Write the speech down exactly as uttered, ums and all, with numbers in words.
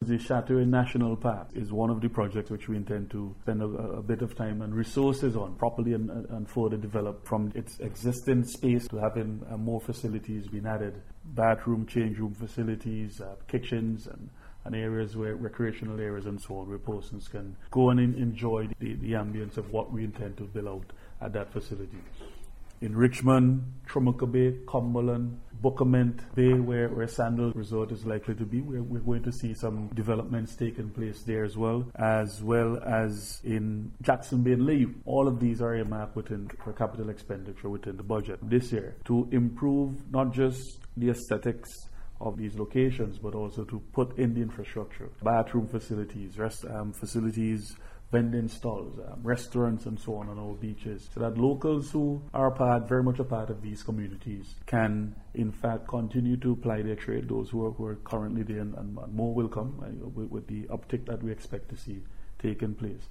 the Chateau National Park is one of the projects which we intend to spend a, a bit of time and resources on properly and, and further develop from its existing space to having uh, more facilities being added, bathroom, change room facilities, uh, kitchens, and and areas where recreational areas and so on, where persons can go and in, enjoy the, the ambience of what we intend to build out at that facility. In Richmond, Trumuka Bay, Cumberland, Bookament Bay, where, where Sandal Resort is likely to be, we're, we're going to see some developments taking place there as well, as well as in Jackson Bay and Layou. All of these are earmarked within for capital expenditure within the budget this year to improve not just the aesthetics of these locations, but also to put in the infrastructure, bathroom facilities, rest um, facilities, vending stalls, um, restaurants, and so on on our beaches, so that locals who are a part, very much a part of these communities, can in fact continue to ply their trade. Those who are, who are currently there, and, and more will come uh, with, with the uptick that we expect to see taking place.